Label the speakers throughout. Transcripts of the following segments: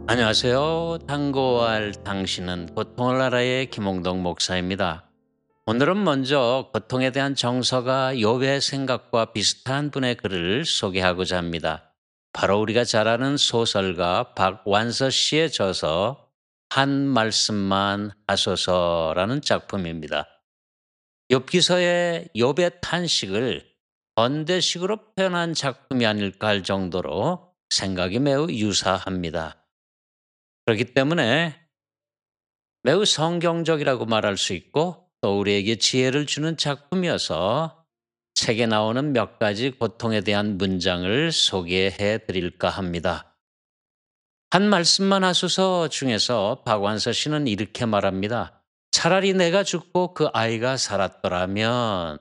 Speaker 1: 안녕하세요. tango할 당신은 고통을 알아의 김홍덕 목사입니다. 오늘은 먼저 고통에 대한 정서가 욥의 생각과 비슷한 분의 글을 소개하고자 합니다. 바로 우리가 잘 아는 소설가 박완서 씨의 저서 한 말씀만 하소서라는 작품입니다. 욥기서의 욥의 탄식을 번대식으로 표현한 작품이 아닐까 할 정도로 생각이 매우 유사합니다. 그렇기 때문에 매우 성경적이라고 말할 수 있고 또 우리에게 지혜를 주는 작품이어서 책에 나오는 몇 가지 고통에 대한 문장을 소개해 드릴까 합니다. 한 말씀만 하소서 중에서 박완서 씨는 이렇게 말합니다. 차라리 내가 죽고 그 아이가 살았더라면.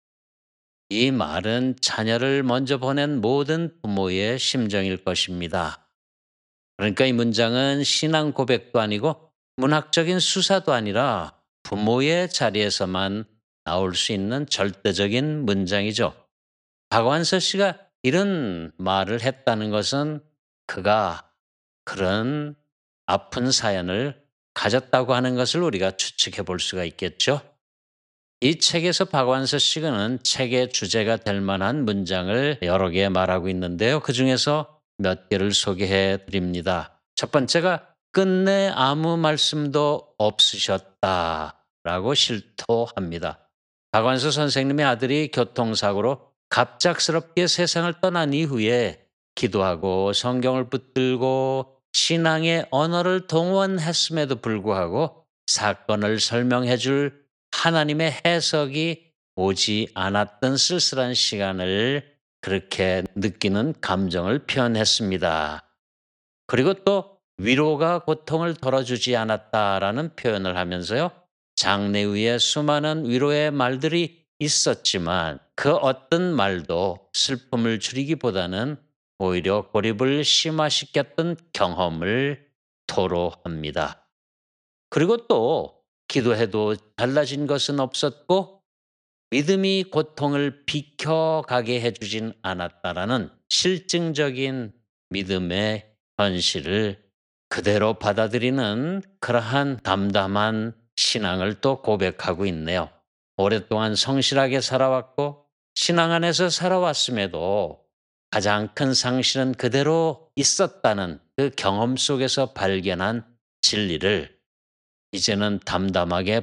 Speaker 1: 이 말은 자녀를 먼저 보낸 모든 부모의 심정일 것입니다. 그러니까 이 문장은 신앙 고백도 아니고 문학적인 수사도 아니라 부모의 자리에서만 나올 수 있는 절대적인 문장이죠. 박완서 씨가 이런 말을 했다는 것은 그가 그런 아픈 사연을 가졌다고 하는 것을 우리가 추측해 볼 수가 있겠죠. 이 책에서 박완서 씨는 책의 주제가 될 만한 문장을 여러 개 말하고 있는데요. 그중에서 몇 개를 소개해 드립니다. 첫 번째가 끝내 아무 말씀도 없으셨다라고 실토합니다. 박완서 선생님의 아들이 교통사고로 갑작스럽게 세상을 떠난 이후에 기도하고 성경을 붙들고 신앙의 언어를 동원했음에도 불구하고 사건을 설명해 줄 하나님의 해석이 오지 않았던 쓸쓸한 시간을 그렇게 느끼는 감정을 표현했습니다. 그리고 또 위로가 고통을 덜어주지 않았다라는 표현을 하면서요. 장래 후에 수많은 위로의 말들이 있었지만 그 어떤 말도 슬픔을 줄이기보다는 오히려 고립을 심화시켰던 경험을 토로합니다. 그리고 또 기도해도 달라진 것은 없었고 믿음이 고통을 비켜가게 해주진 않았다라는 실증적인 믿음의 현실을 그대로 받아들이는 그러한 담담한 신앙을 또 고백하고 있네요. 오랫동안 성실하게 살아왔고 신앙 안에서 살아왔음에도 가장 큰 상실은 그대로 있었다는 그 경험 속에서 발견한 진리를 이제는 담담하게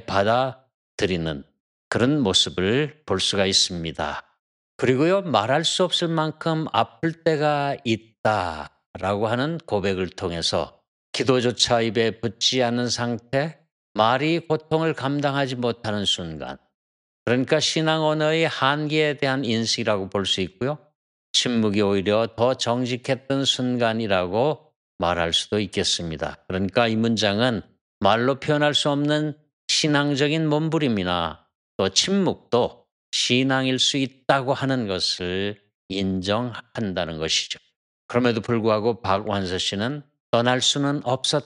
Speaker 1: 받아들이는 그런 모습을 볼 수가 있습니다. 그리고요, 말할 수 없을 만큼 아플 때가 있다라고 하는 고백을 통해서 기도조차 입에 붙지 않는 상태, 말이 고통을 감당하지 못하는 순간, 그러니까 신앙 언어의 한계에 대한 인식이라고 볼 수 있고요. 침묵이 오히려 더 정직했던 순간이라고 말할 수도 있겠습니다. 그러니까 이 문장은 말로 표현할 수 없는 신앙적인 몸부림이나 또 침묵도 신앙일 수 있다고 하는 것을 인정한다는 것이죠. 그럼에도 불구하고 박완서 씨는 떠날 수는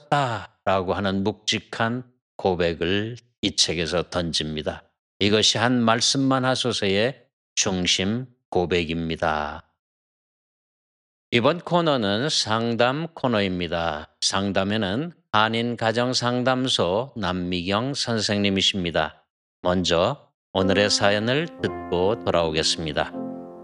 Speaker 1: 없었다라고 하는 묵직한 고백을 이 책에서 던집니다. 이것이 한 말씀만 하소서의 중심 고백입니다. 이번 코너는 상담 코너입니다. 상담에는 한인가정상담소 남미경 선생님이십니다. 먼저 오늘의 사연을 듣고 돌아오겠습니다.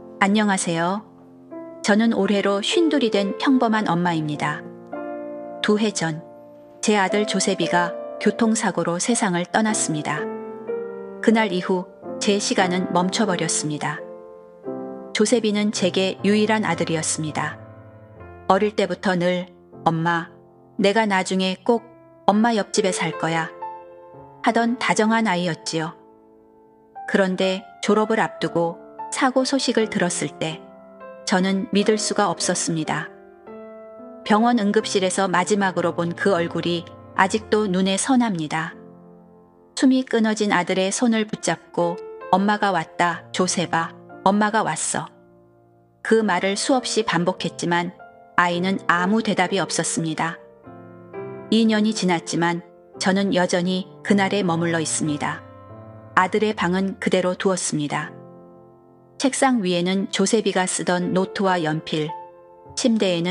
Speaker 2: 안녕하세요. 저는 올해로 쉰둘이 된 평범한 엄마입니다. 2해 전, 제 아들 조세비가 교통사고로 세상을 떠났습니다. 그날 이후 제 시간은 멈춰버렸습니다. 조세비는 제게 유일한 아들이었습니다. 어릴 때부터 늘 엄마, 내가 나중에 꼭 엄마 옆집에 살 거야 하던 다정한 아이였지요. 그런데 졸업을 앞두고 사고 소식을 들었을 때 저는 믿을 수가 없었습니다. 병원 응급실에서 마지막으로 본 그 얼굴이 아직도 눈에 선합니다. 숨이 끊어진 아들의 손을 붙잡고 엄마가 왔다, 조세바, 엄마가 왔어. 그 말을 수없이 반복했지만 아이는 아무 대답이 없었습니다. 2년이 지났지만 저는 여전히 그날에 머물러 있습니다. 아들의 방은 그대로 두었습니다. 책상 위에는 조세비가 쓰던 노트와 연필, 침대에는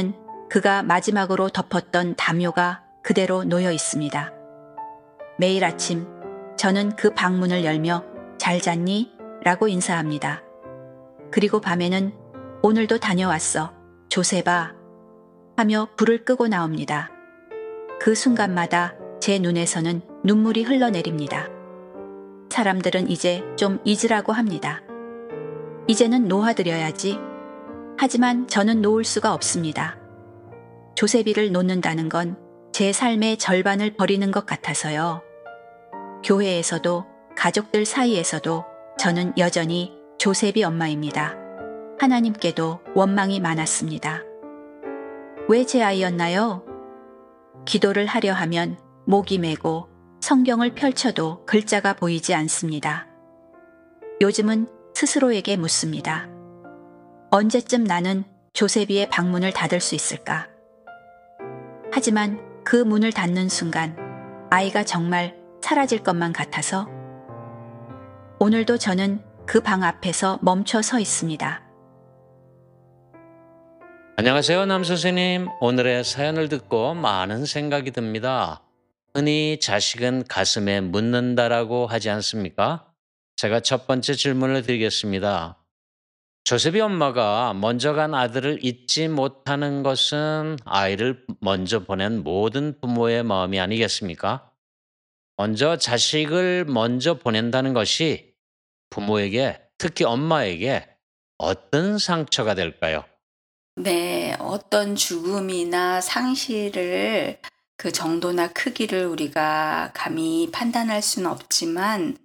Speaker 2: 그가 마지막으로 덮었던 담요가 그대로 놓여 있습니다. 매일 아침 저는 그 방문을 열며 잘 잤니? 라고 인사합니다. 그리고 밤에는 오늘도 다녀왔어. 조세바. 하며 불을 끄고 나옵니다. 그 순간마다 제 눈에서는 눈물이 흘러내립니다. 사람들은 이제 좀 잊으라고 합니다. 이제는 놓아드려야지. 하지만 저는 놓을 수가 없습니다. 조세비를 놓는다는 건 제 삶의 절반을 버리는 것 같아서요. 교회에서도 가족들 사이에서도 저는 여전히 조세비 엄마입니다. 하나님께도 원망이 많았습니다. 왜 제 아이였나요? 기도를 하려 하면 목이 메고 성경을 펼쳐도 글자가 보이지 않습니다. 요즘은 스스로에게 묻습니다. 언제쯤 나는 조세비의 방문을 닫을 수 있을까? 하지만 그 문을 닫는 순간 아이가 정말 사라질 것만 같아서 오늘도 저는 그 방 앞에서 멈춰 서 있습니다.
Speaker 1: 안녕하세요, 남 선생님. 오늘의 사연을 듣고 많은 생각이 듭니다. 흔히 자식은 가슴에 묻는다라고 하지 않습니까? 제가 첫 번째 질문을 드리겠습니다. 조셉이 엄마가 먼저 간 아들을 잊지 못하는 것은 아이를 먼저 보낸 모든 부모의 마음이 아니겠습니까? 먼저 자식을 먼저 보낸다는 것이 부모에게, 특히 엄마에게 어떤 상처가 될까요?
Speaker 3: 네. 어떤 죽음이나 상실을 그 정도나 크기를 우리가 감히 판단할 수는 없지만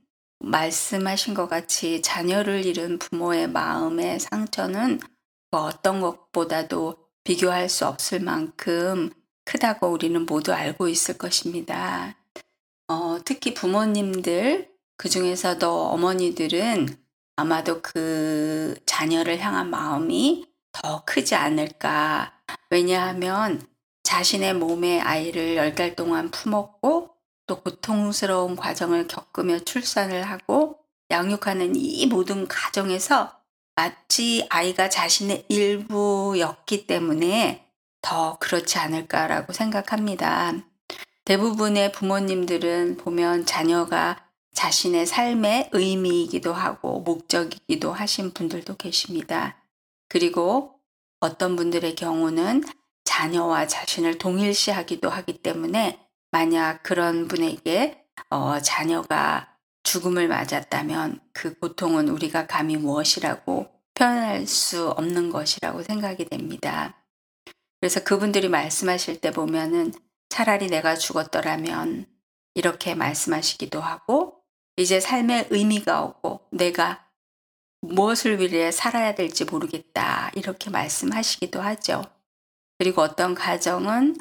Speaker 3: 말씀하신 것 같이 자녀를 잃은 부모의 마음의 상처는 그 어떤 것보다도 비교할 수 없을 만큼 크다고 우리는 모두 알고 있을 것입니다. 특히 부모님들, 그중에서도 어머니들은 아마도 그 자녀를 향한 마음이 더 크지 않을까. 왜냐하면 자신의 몸에 아이를 10달 동안 품었고 또 고통스러운 과정을 겪으며 출산을 하고 양육하는 이 모든 과정에서 마치 아이가 자신의 일부였기 때문에 더 그렇지 않을까라고 생각합니다. 대부분의 부모님들은 보면 자녀가 자신의 삶의 의미이기도 하고 목적이기도 하신 분들도 계십니다. 그리고 어떤 분들의 경우는 자녀와 자신을 동일시하기도 하기 때문에 만약 그런 분에게 자녀가 죽음을 맞았다면 그 고통은 우리가 감히 무엇이라고 표현할 수 없는 것이라고 생각이 됩니다. 그래서 그분들이 말씀하실 때 보면은 차라리 내가 죽었더라면 이렇게 말씀하시기도 하고 이제 삶의 의미가 오고 내가 무엇을 위해 살아야 될지 모르겠다 이렇게 말씀하시기도 하죠. 그리고 어떤 가정은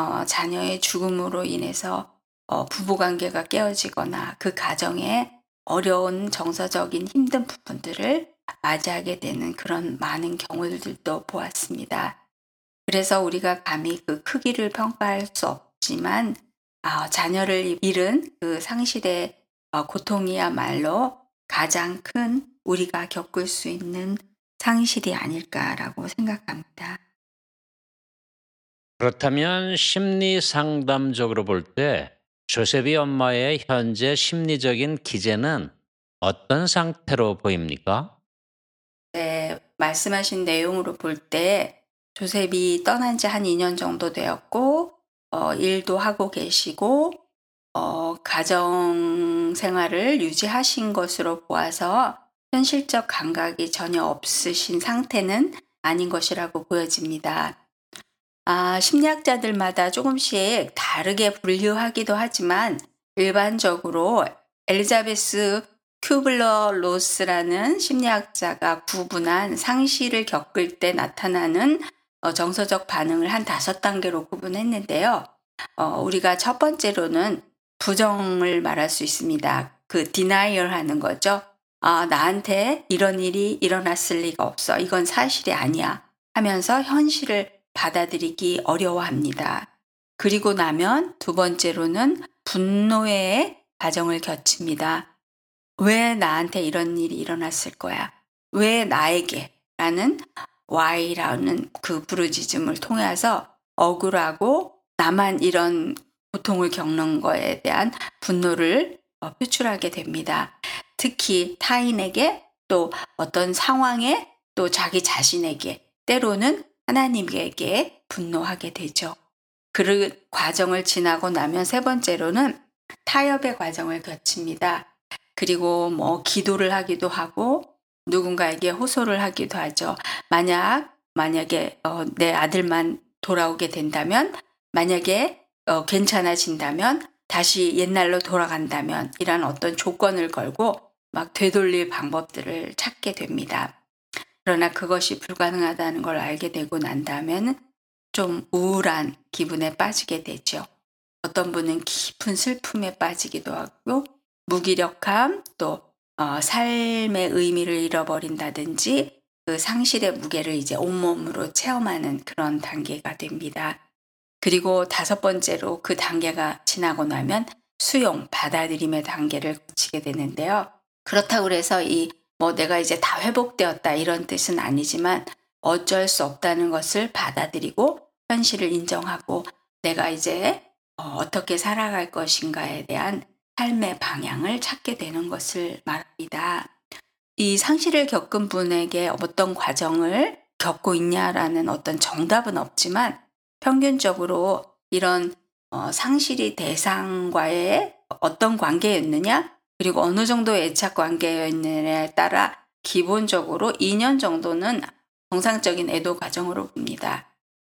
Speaker 3: 자녀의 죽음으로 인해서 부부관계가 깨어지거나 그 가정에 어려운 정서적인 힘든 부분들을 맞이하게 되는 그런 많은 경우들도 보았습니다. 그래서 우리가 감히 그 크기를 평가할 수 없지만 자녀를 잃은 그 상실의 고통이야말로 가장 큰 우리가 겪을 수 있는 상실이 아닐까라고 생각합니다.
Speaker 1: 그렇다면 심리 상담적으로 볼 때 조셉이 엄마의 현재 심리적인 기제는 어떤 상태로 보입니까?
Speaker 3: 네, 말씀하신 내용으로 볼 때 조셉이 떠난 지 한 2년 정도 되었고 일도 하고 계시고 가정 생활을 유지하신 것으로 보아서 현실적 감각이 전혀 없으신 상태는 아닌 것이라고 보여집니다. 심리학자들마다 조금씩 다르게 분류하기도 하지만 일반적으로 엘리자베스 큐블러 로스라는 심리학자가 구분한 상실을 겪을 때 나타나는 정서적 반응을 한 5단계로 구분했는데요. 우리가 첫 번째로는 부정을 말할 수 있습니다. 그 denial 하는 거죠. 나한테 이런 일이 일어났을 리가 없어. 이건 사실이 아니야. 하면서 현실을 받아들이기 어려워합니다. 그리고 나면 두 번째로는 분노의 과정을 겪습니다. 왜 나한테 이런 일이 일어났을 거야? 왜 나에게? 라는 why라는 그 부르짖음을 통해서 억울하고 나만 이런 고통을 겪는 거에 대한 분노를 표출하게 됩니다. 특히 타인에게 또 어떤 상황에 또 자기 자신에게 때로는 하나님에게 분노하게 되죠. 그 과정을 지나고 나면 세 번째로는 타협의 과정을 거칩니다. 그리고 기도를 하기도 하고 누군가에게 호소를 하기도 하죠. 만약에 내 아들만 돌아오게 된다면, 만약에 괜찮아진다면, 다시 옛날로 돌아간다면, 이란 어떤 조건을 걸고 막 되돌릴 방법들을 찾게 됩니다. 그러나 그것이 불가능하다는 걸 알게 되고 난 다음에는 좀 우울한 기분에 빠지게 되죠. 어떤 분은 깊은 슬픔에 빠지기도 하고 무기력함, 또 삶의 의미를 잃어버린다든지 그 상실의 무게를 이제 온몸으로 체험하는 그런 단계가 됩니다. 그리고 다섯 번째로 그 단계가 지나고 나면 수용, 받아들임의 단계를 거치게 되는데요. 그렇다고 해서 내가 이제 다 회복되었다 이런 뜻은 아니지만 어쩔 수 없다는 것을 받아들이고 현실을 인정하고 내가 이제 어떻게 살아갈 것인가에 대한 삶의 방향을 찾게 되는 것을 말합니다. 이 상실을 겪은 분에게 어떤 과정을 겪고 있냐라는 어떤 정답은 없지만 평균적으로 이런 상실이 대상과의 어떤 관계였느냐, 그리고 어느 정도의 애착 관계였느냐에 따라 기본적으로 2년 정도는 정상적인 애도 과정으로 봅니다.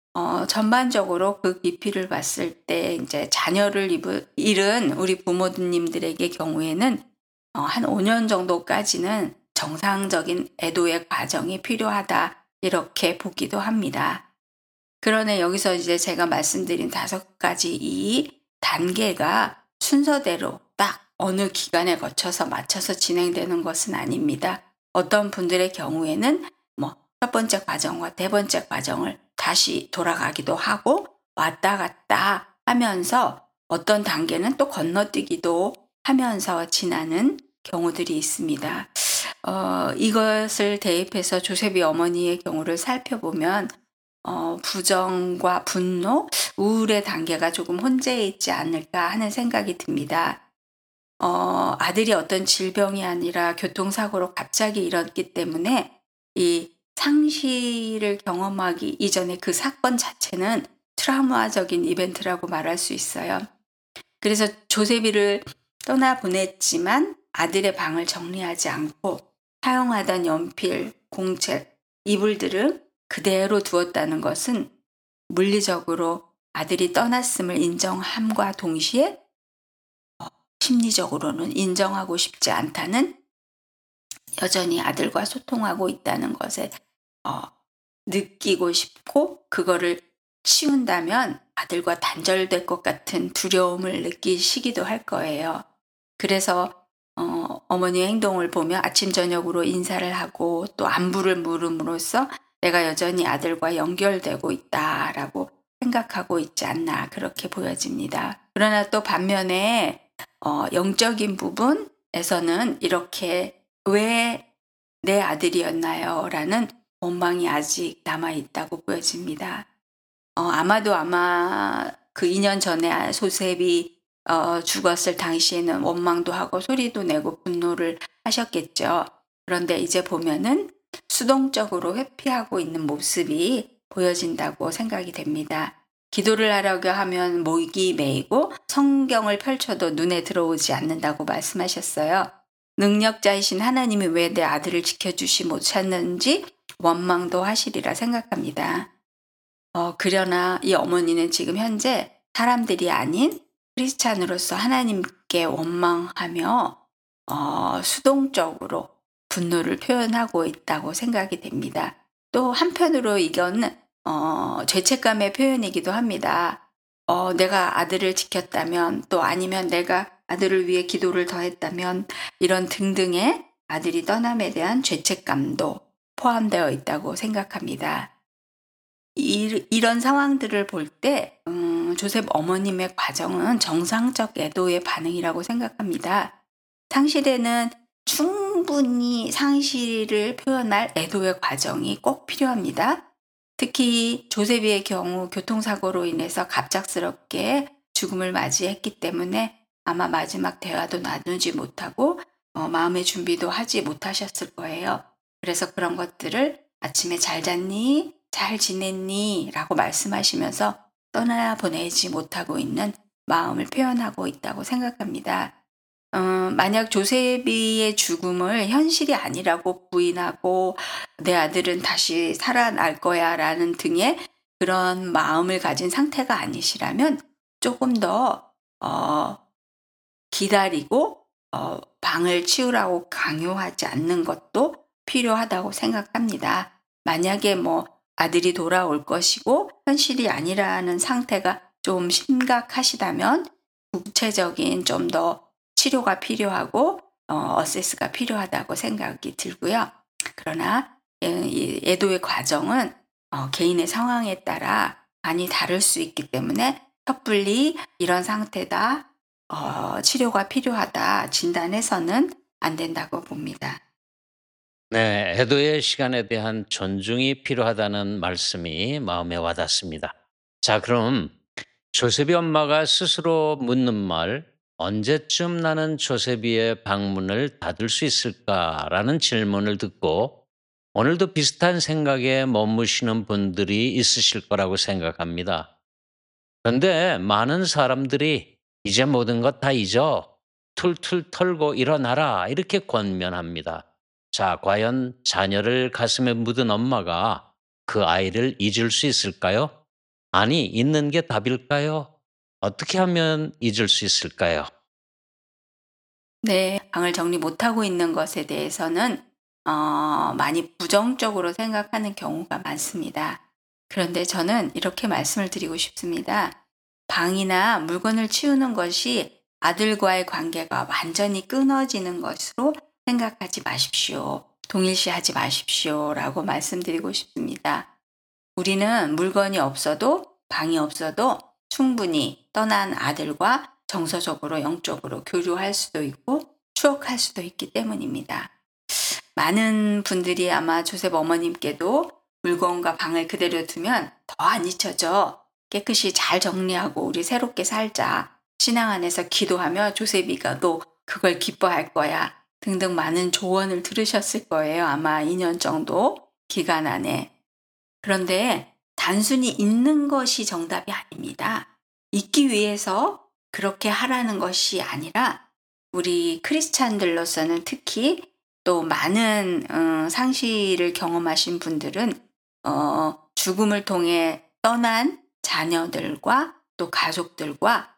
Speaker 3: 전반적으로 그 깊이를 봤을 때 이제 자녀를 잃은 우리 부모님들에게 경우에는 한 5년 정도까지는 정상적인 애도의 과정이 필요하다 이렇게 보기도 합니다. 그러나 여기서 이제 제가 말씀드린 5가지 이 단계가 순서대로 딱 어느 기간에 거쳐서 맞춰서 진행되는 것은 아닙니다. 어떤 분들의 경우에는 첫 번째 과정과 네 번째 과정을 다시 돌아가기도 하고 왔다 갔다 하면서 어떤 단계는 또 건너뛰기도 하면서 지나는 경우들이 있습니다. 이것을 대입해서 조셉이 어머니의 경우를 살펴보면 부정과 분노, 우울의 단계가 조금 혼재해 있지 않을까 하는 생각이 듭니다. 아들이 어떤 질병이 아니라 교통사고로 갑자기 일었기 때문에 이 상실을 경험하기 이전에 그 사건 자체는 트라우마적인 이벤트라고 말할 수 있어요. 그래서 조세비를 떠나보냈지만 아들의 방을 정리하지 않고 사용하던 연필, 공책, 이불들을 그대로 두었다는 것은 물리적으로 아들이 떠났음을 인정함과 동시에 심리적으로는 인정하고 싶지 않다는, 여전히 아들과 소통하고 있다는 것에 느끼고 싶고 그거를 치운다면 아들과 단절될 것 같은 두려움을 느끼시기도 할 거예요. 그래서 어머니의 행동을 보며 아침 저녁으로 인사를 하고 또 안부를 물음으로써 내가 여전히 아들과 연결되고 있다라고 생각하고 있지 않나 그렇게 보여집니다. 그러나 또 반면에 영적인 부분에서는 이렇게 왜 내 아들이었나요? 라는 원망이 아직 남아있다고 보여집니다. 아마도 그 2년 전에 조셉이 죽었을 당시에는 원망도 하고 소리도 내고 분노를 하셨겠죠. 그런데 이제 보면은 수동적으로 회피하고 있는 모습이 보여진다고 생각이 됩니다. 기도를 하려고 하면 목이 메이고 성경을 펼쳐도 눈에 들어오지 않는다고 말씀하셨어요. 능력자이신 하나님이 왜 내 아들을 지켜주시 못하는지 원망도 하시리라 생각합니다. 그러나 이 어머니는 지금 현재 사람들이 아닌 크리스찬으로서 하나님께 원망하며 수동적으로 분노를 표현하고 있다고 생각이 됩니다. 또 한편으로 이건 죄책감의 표현이기도 합니다. 내가 아들을 지켰다면, 또 아니면 내가 아들을 위해 기도를 더했다면, 이런 등등의 아들이 떠남에 대한 죄책감도 포함되어 있다고 생각합니다. 이런 상황들을 볼 때 조셉 어머님의 과정은 정상적 애도의 반응이라고 생각합니다. 상실에는 충분히 상실을 표현할 애도의 과정이 꼭 필요합니다. 특히 조세비의 경우 교통사고로 인해서 갑작스럽게 죽음을 맞이했기 때문에 아마 마지막 대화도 나누지 못하고 마음의 준비도 하지 못하셨을 거예요. 그래서 그런 것들을 아침에 잘 잤니? 잘 지냈니? 라고 말씀하시면서 떠나보내지 못하고 있는 마음을 표현하고 있다고 생각합니다. 만약 조세비의 죽음을 현실이 아니라고 부인하고 내 아들은 다시 살아날 거야 라는 등의 그런 마음을 가진 상태가 아니시라면 조금 더 기다리고 방을 치우라고 강요하지 않는 것도 필요하다고 생각합니다. 만약에 아들이 돌아올 것이고 현실이 아니라는 상태가 좀 심각하시다면 구체적인 좀 더 치료가 필요하고 어세스가 필요하다고 생각이 들고요. 그러나 이 애도의 과정은 개인의 상황에 따라 많이 다를 수 있기 때문에 섣불리 이런 상태다, 치료가 필요하다 진단해서는 안 된다고 봅니다.
Speaker 1: 네, 애도의 시간에 대한 존중이 필요하다는 말씀이 마음에 와닿습니다. 자, 그럼 조세비 엄마가 스스로 묻는 말, 언제쯤 나는 조세비의 방문을 닫을 수 있을까라는 질문을 듣고 오늘도 비슷한 생각에 머무시는 분들이 있으실 거라고 생각합니다. 그런데 많은 사람들이 이제 모든 것 다 잊어. 툴툴 털고 일어나라. 이렇게 권면합니다. 자, 과연 자녀를 가슴에 묻은 엄마가 그 아이를 잊을 수 있을까요? 아니, 잊는 게 답일까요? 어떻게 하면 잊을 수 있을까요?
Speaker 3: 네. 방을 정리 못하고 있는 것에 대해서는 많이 부정적으로 생각하는 경우가 많습니다. 그런데 저는 이렇게 말씀을 드리고 싶습니다. 방이나 물건을 치우는 것이 아들과의 관계가 완전히 끊어지는 것으로 생각하지 마십시오. 동일시하지 마십시오. 라고 말씀드리고 싶습니다. 우리는 물건이 없어도 방이 없어도 충분히 떠난 아들과 정서적으로 영적으로 교류할 수도 있고 추억할 수도 있기 때문입니다. 많은 분들이 아마 조셉 어머님께도 물건과 방을 그대로 두면 더 안 잊혀져. 깨끗이 잘 정리하고 우리 새롭게 살자. 신앙 안에서 기도하며 조셉이가 또 그걸 기뻐할 거야. 등등 많은 조언을 들으셨을 거예요. 아마 2년 정도 기간 안에. 그런데 단순히 잊는 것이 정답이 아닙니다. 잊기 위해서 그렇게 하라는 것이 아니라 우리 크리스찬들로서는 특히 또 많은 상실을 경험하신 분들은 죽음을 통해 떠난 자녀들과 또 가족들과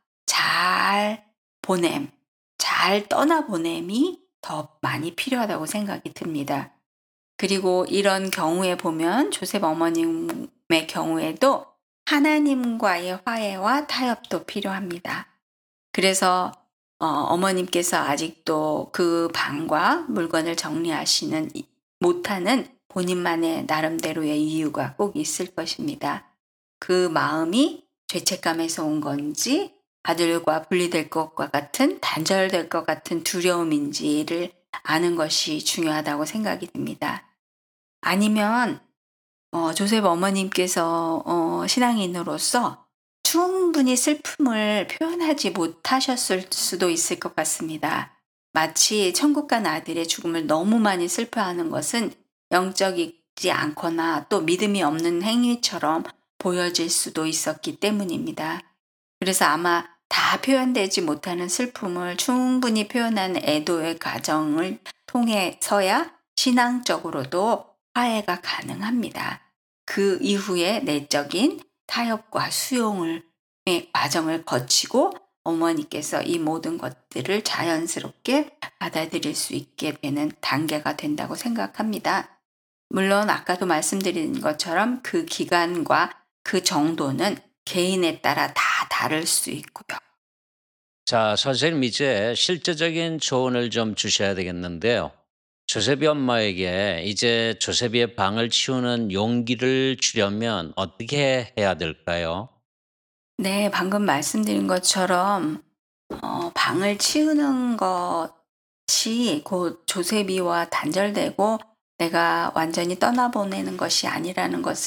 Speaker 3: 잘 떠나보냄이 더 많이 필요하다고 생각이 듭니다. 그리고 이런 경우에 보면 조셉 어머님의 경우에도 하나님과의 화해와 타협도 필요합니다. 그래서 어머님께서 아직도 그 방과 물건을 정리하시는 못하는 본인만의 나름대로의 이유가 꼭 있을 것입니다. 그 마음이 죄책감에서 온 건지 아들과 분리될 것과 같은 단절될 것 같은 두려움인지를 아는 것이 중요하다고 생각이 듭니다. 아니면 조셉 어머님께서 신앙인으로서 충분히 슬픔을 표현하지 못하셨을 수도 있을 것 같습니다. 마치 천국 간 아들의 죽음을 너무 많이 슬퍼하는 것은 영적이지 않거나 또 믿음이 없는 행위처럼 보여질 수도 있었기 때문입니다. 그래서 아마 다 표현되지 못하는 슬픔을 충분히 표현한 애도의 과정을 통해서야 신앙적으로도 화해가 가능합니다. 그 이후에 내적인 타협과 수용의 과정을 거치고 어머니께서 이 모든 것들을 자연스럽게 받아들일 수 있게 되는 단계가 된다고 생각합니다. 물론 아까도 말씀드린 것처럼 그 기간과 그 정도는 개인에 따라 다 다를 수 있고요.
Speaker 1: 자, 선생님 이제 실제적인 조언을 좀 주셔야 되겠는데요. 조세비 엄마에게 이제 조세비의 방을 치우는 용기를 주려면 어떻게 해야 될까요?
Speaker 3: 네, 방금 말씀드린 것처럼 방을 치우는 것이 곧 조세비와 단절되고 내가 완전히 떠나보내는 것이 아니라는 것을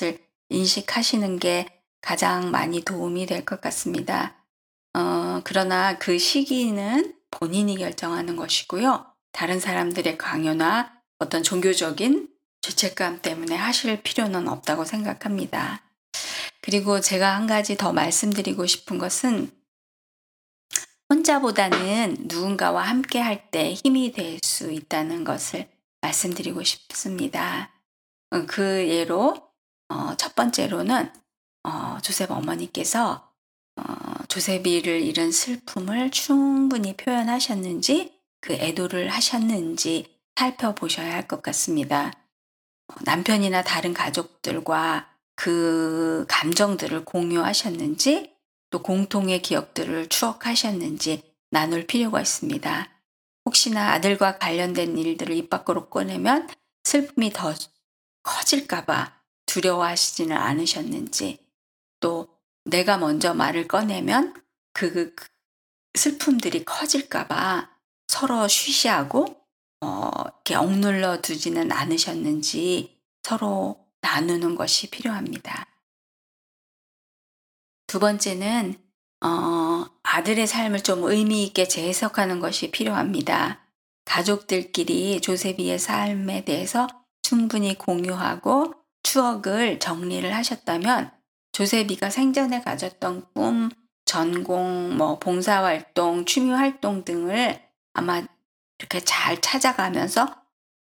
Speaker 3: 인식하시는 게 가장 많이 도움이 될 것 같습니다. 그러나 그 시기는 본인이 결정하는 것이고요. 다른 사람들의 강요나 어떤 종교적인 죄책감 때문에 하실 필요는 없다고 생각합니다. 그리고 제가 한 가지 더 말씀드리고 싶은 것은 혼자보다는 누군가와 함께 할 때 힘이 될 수 있다는 것을 말씀드리고 싶습니다. 그 예로 첫 번째로는 조셉 어머니께서 조셉이를 잃은 슬픔을 충분히 표현하셨는지 그 애도를 하셨는지 살펴보셔야 할 것 같습니다. 남편이나 다른 가족들과 그 감정들을 공유하셨는지 또 공통의 기억들을 추억하셨는지 나눌 필요가 있습니다. 혹시나 아들과 관련된 일들을 입 밖으로 꺼내면 슬픔이 더 커질까봐 두려워하시지는 않으셨는지 또 내가 먼저 말을 꺼내면 그 슬픔들이 커질까봐 서로 쉬쉬하고 이렇게 억눌러 두지는 않으셨는지 서로 나누는 것이 필요합니다. 두 번째는 아들의 삶을 좀 의미 있게 재해석하는 것이 필요합니다. 가족들끼리 조세비의 삶에 대해서 충분히 공유하고 추억을 정리를 하셨다면 조세비가 생전에 가졌던 꿈, 전공, 봉사활동, 취미활동 등을 아마 이렇게 잘 찾아가면서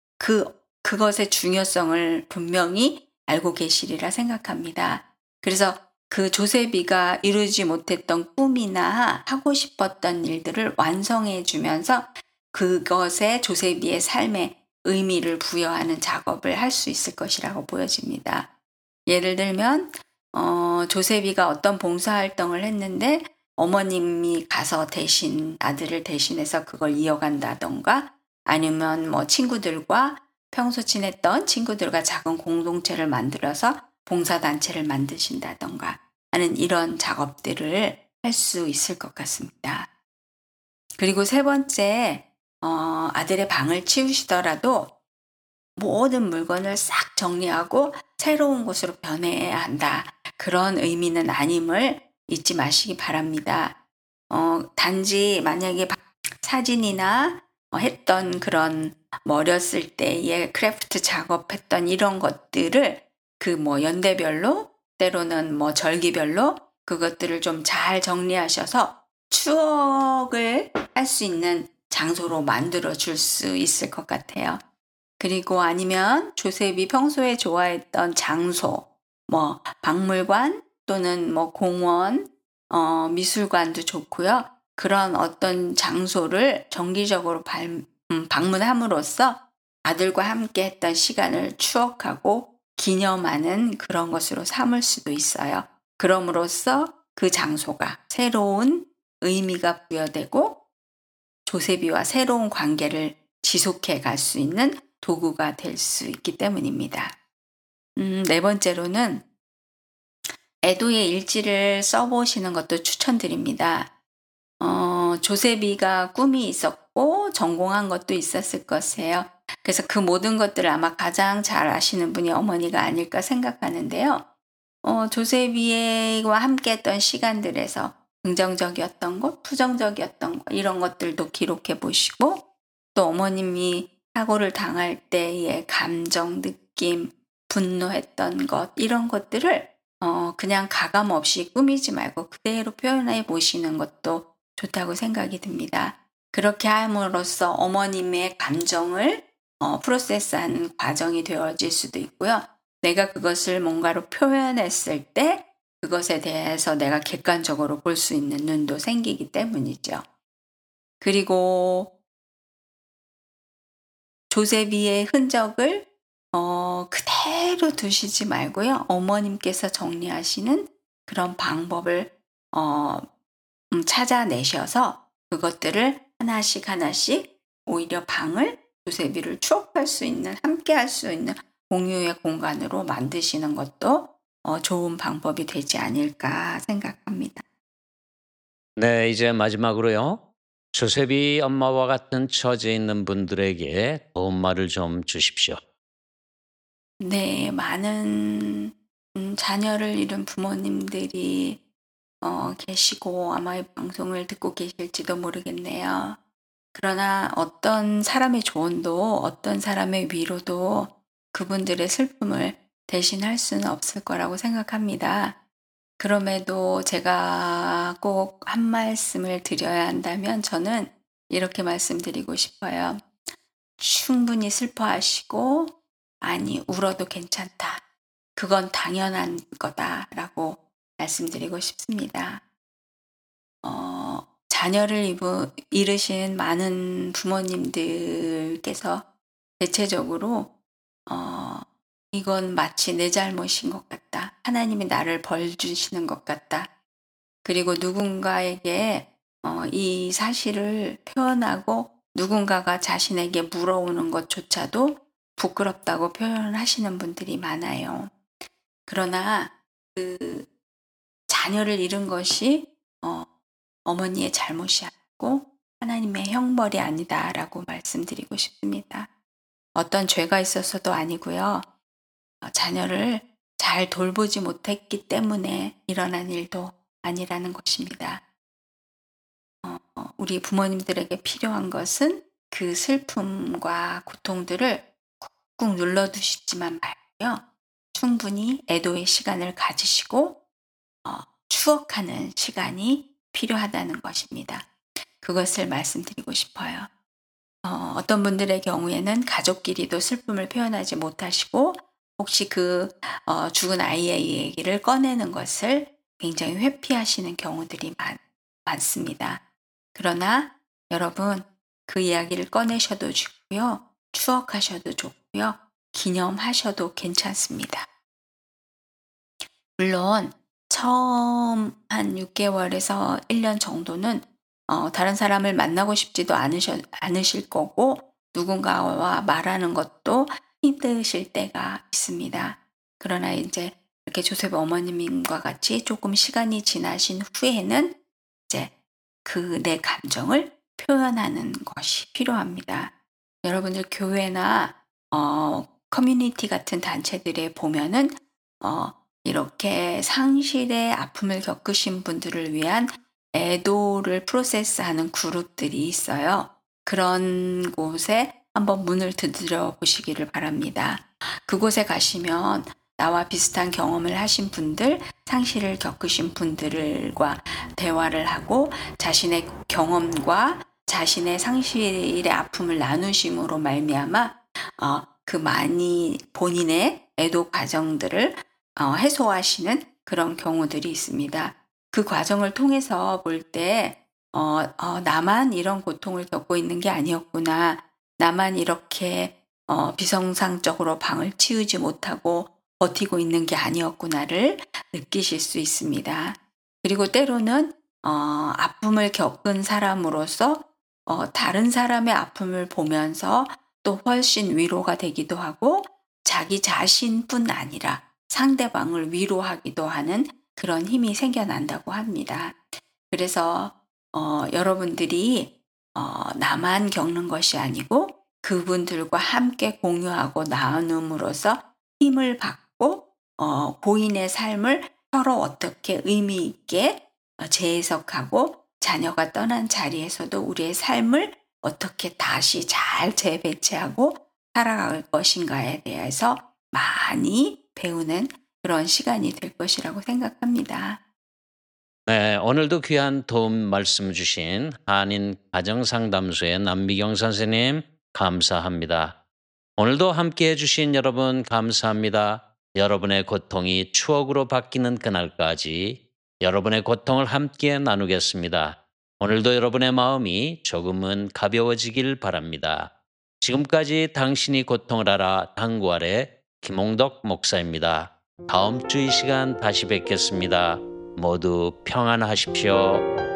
Speaker 3: 그것의 중요성을 분명히 알고 계시리라 생각합니다. 그래서 그 조세비가 이루지 못했던 꿈이나 하고 싶었던 일들을 완성해 주면서 그것에 조세비의 삶에 의미를 부여하는 작업을 할 수 있을 것이라고 보여집니다. 예를 들면 조세비가 어떤 봉사활동을 했는데 어머님이 가서 대신 아들을 대신해서 그걸 이어간다던가 아니면 친구들과 평소 지냈던 친구들과 작은 공동체를 만들어서 봉사단체를 만드신다던가 하는 이런 작업들을 할 수 있을 것 같습니다. 그리고 세 번째, 아들의 방을 치우시더라도 모든 물건을 싹 정리하고 새로운 곳으로 변해야 한다. 그런 의미는 아님을 잊지 마시기 바랍니다. 단지 만약에 사진이나 했던 그런 어렸을 때의 크래프트 작업했던 이런 것들을 연대별로 때로는 절기별로 그것들을 좀 잘 정리하셔서 추억을 할 수 있는 장소로 만들어 줄 수 있을 것 같아요. 그리고 아니면 조셉이 평소에 좋아했던 장소, 박물관 또는 공원, 미술관도 좋고요. 그런 어떤 장소를 정기적으로 방문함으로써 아들과 함께 했던 시간을 추억하고 기념하는 그런 것으로 삼을 수도 있어요. 그럼으로써 그 장소가 새로운 의미가 부여되고 조세비와 새로운 관계를 지속해 갈 수 있는 도구가 될 수 있기 때문입니다. 네 번째로는 애도의 일지를 써보시는 것도 추천드립니다. 조세비가 꿈이 있었고 전공한 것도 있었을 것이에요. 그래서 그 모든 것들을 아마 가장 잘 아시는 분이 어머니가 아닐까 생각하는데요. 조세비와 함께 했던 시간들에서 긍정적이었던 것, 부정적이었던 것 이런 것들도 기록해 보시고 또 어머님이 사고를 당할 때의 감정, 느낌, 분노했던 것 이런 것들을 그냥 가감 없이 꾸미지 말고 그대로 표현해 보시는 것도 좋다고 생각이 듭니다. 그렇게 함으로써 어머님의 감정을 프로세스하는 과정이 되어질 수도 있고요. 내가 그것을 뭔가로 표현했을 때 그것에 대해서 내가 객관적으로 볼 수 있는 눈도 생기기 때문이죠. 그리고 조세비의 흔적을 그대로 두시지 말고요. 어머님께서 정리하시는 그런 방법을 찾아내셔서 그것들을 하나씩 하나씩 오히려 방을 조세비를 추억할 수 있는 함께 할 수 있는 공유의 공간으로 만드시는 것도 좋은 방법이 되지 않을까 생각합니다.
Speaker 1: 네, 이제 마지막으로요. 조셉이 엄마와 같은 처지에 있는 분들에게 도움 말을 좀 주십시오.
Speaker 3: 네, 많은 자녀를 잃은 부모님들이 계시고 아마 이 방송을 듣고 계실지도 모르겠네요. 그러나 어떤 사람의 조언도 어떤 사람의 위로도 그분들의 슬픔을 대신할 수는 없을 거라고 생각합니다. 그럼에도 제가 꼭 한 말씀을 드려야 한다면 저는 이렇게 말씀드리고 싶어요. 충분히 슬퍼하시고, 아니, 울어도 괜찮다. 그건 당연한 거다라고 말씀드리고 싶습니다. 자녀를 잃으신 많은 부모님들께서 대체적으로 이건 마치 내 잘못인 것 같다. 하나님이 나를 벌 주시는 것 같다. 그리고 누군가에게 이 사실을 표현하고 누군가가 자신에게 물어오는 것조차도 부끄럽다고 표현하시는 분들이 많아요. 그러나 그 자녀를 잃은 것이 어머니의 잘못이 아니고 하나님의 형벌이 아니다라고 말씀드리고 싶습니다. 어떤 죄가 있어서도 아니고요. 자녀를 잘 돌보지 못했기 때문에 일어난 일도 아니라는 것입니다. 우리 부모님들에게 필요한 것은 그 슬픔과 고통들을 꾹꾹 눌러두시지만 말고요. 충분히 애도의 시간을 가지시고 추억하는 시간이 필요하다는 것입니다. 그것을 말씀드리고 싶어요. 어떤 분들의 경우에는 가족끼리도 슬픔을 표현하지 못하시고 혹시 그 죽은 아이의 얘기를 꺼내는 것을 굉장히 회피하시는 경우들이 많습니다. 그러나 여러분 그 이야기를 꺼내셔도 좋고요. 추억하셔도 좋고요. 기념하셔도 괜찮습니다. 물론 처음 한 6개월에서 1년 정도는 다른 사람을 만나고 싶지도 않으실 거고 누군가와 말하는 것도 힘드실 때가 있습니다. 그러나 이제 이렇게 조셉 어머님과 같이 조금 시간이 지나신 후에는 이제 그 내 감정을 표현하는 것이 필요합니다. 여러분들 교회나 커뮤니티 같은 단체들에 보면은 이렇게 상실의 아픔을 겪으신 분들을 위한 애도를 프로세스하는 그룹들이 있어요. 그런 곳에 한번 문을 두드려 보시기를 바랍니다. 그곳에 가시면 나와 비슷한 경험을 하신 분들, 상실을 겪으신 분들과 대화를 하고 자신의 경험과 자신의 상실의 아픔을 나누심으로 말미암아 그 많이 본인의 애도 과정들을 해소하시는 그런 경우들이 있습니다. 그 과정을 통해서 볼 때 나만 이런 고통을 겪고 있는 게 아니었구나. 나만 이렇게 비정상적으로 방을 치우지 못하고 버티고 있는 게 아니었구나를 느끼실 수 있습니다. 그리고 때로는 아픔을 겪은 사람으로서 다른 사람의 아픔을 보면서 또 훨씬 위로가 되기도 하고 자기 자신뿐 아니라 상대방을 위로하기도 하는 그런 힘이 생겨난다고 합니다. 그래서 여러분들이 나만 겪는 것이 아니고 그분들과 함께 공유하고 나눔으로써 힘을 받고 고인의 삶을 서로 어떻게 의미 있게 재해석하고 자녀가 떠난 자리에서도 우리의 삶을 어떻게 다시 잘 재배치하고 살아갈 것인가에 대해서 많이 배우는 그런 시간이 될 것이라고 생각합니다.
Speaker 1: 네, 오늘도 귀한 도움 말씀 주신 한인 가정상담소의 남미경 선생님 감사합니다. 오늘도 함께 해주신 여러분 감사합니다. 여러분의 고통이 추억으로 바뀌는 그날까지 여러분의 고통을 함께 나누겠습니다. 오늘도 여러분의 마음이 조금은 가벼워지길 바랍니다. 지금까지 당신이 고통을 알아 당구 아래 김홍덕 목사입니다. 다음 주 이 시간 다시 뵙겠습니다. 모두 평안하십시오.